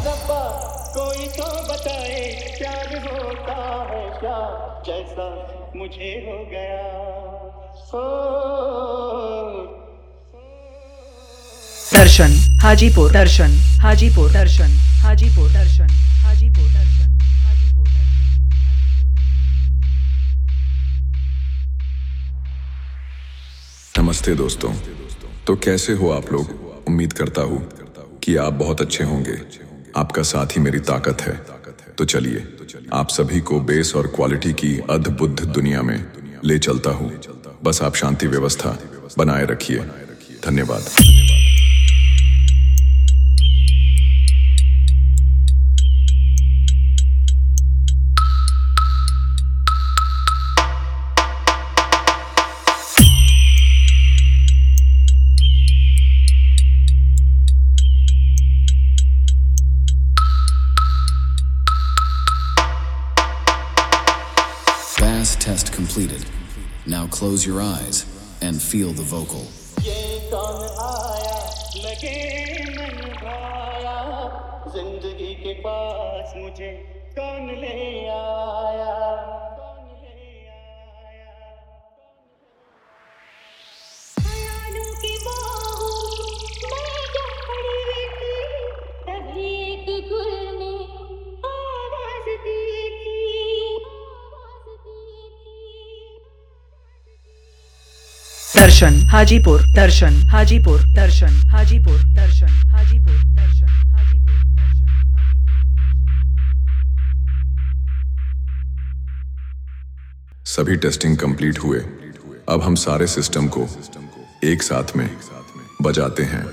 रब्बा कोई तो बताए प्यार होता है क्या जैसा मुझे हो गया हो। दर्शन हाजीपुर दर्शन हाजीपुर दर्शन हाजीपुर दर्शन हाजीपुर दर्शन हाजीपुर दर्शन। नमस्ते दोस्तों, तो कैसे हो आप लोग। उम्मीद करता हूँ कि आप बहुत अच्छे होंगे। आपका साथ ही मेरी ताकत है। तो चलिए आप सभी को बेस और क्वालिटी की अद्भुत दुनिया में ले चलता हूँ। बस आप शांति व्यवस्था बनाए रखिए। धन्यवाद। Bass test completed. Now close your eyes and feel the vocal. ये कौन आया लगे मन भाया जिंदगी के पास मुझे कौन ले आया कौन ले आया। ख्यालों की बाहों में जब पड़ी थी तभी एक गुल ने आवाज दी थी दर्शन हाजीपुर दर्शन हाजीपुर दर्शन हाजीपुर दर्शन हाजीपुर दर्शन हाजीपुर दर्शन सभी टेस्टिंग कंप्लीट हुए। अब हम सारे सिस्टम को एक साथ में बजाते हैं।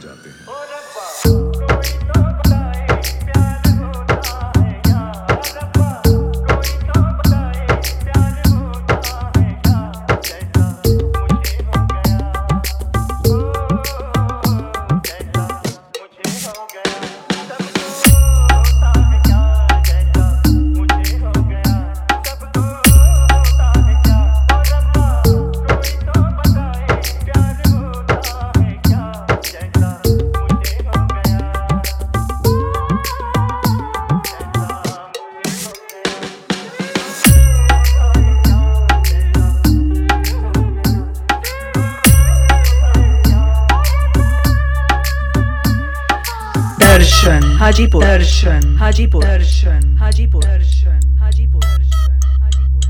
Darshan Hajipur Darshan Hajipur Darshan Hajipur Darshan Hajipur Darshan Hajipur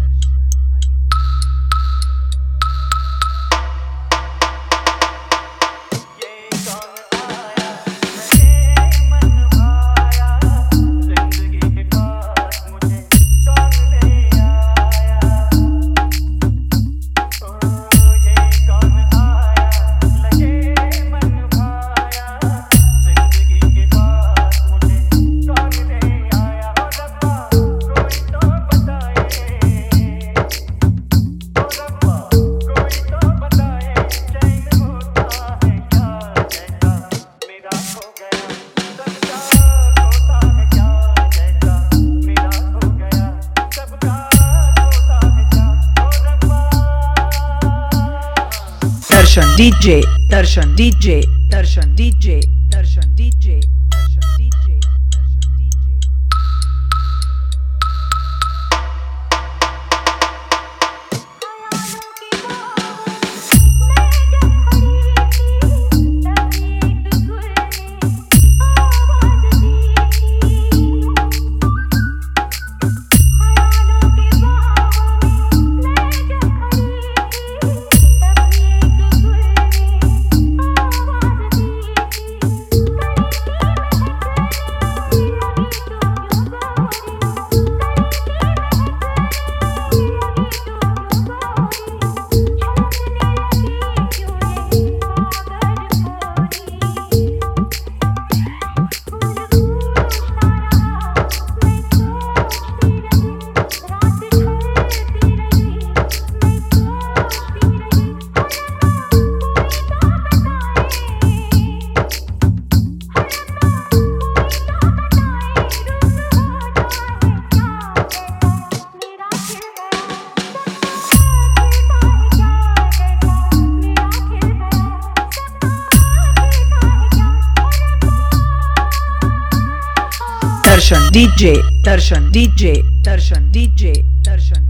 Darshan DJ Darshan DJ Darshan DJ Darshan DJ Darshan DJ Darshan DJ. ख्यालों की बाहों में जब खड़ी थी तभी एक गुल ने आवाज दी थी Darshan DJ, Darshan DJ, Darshan DJ, Darshan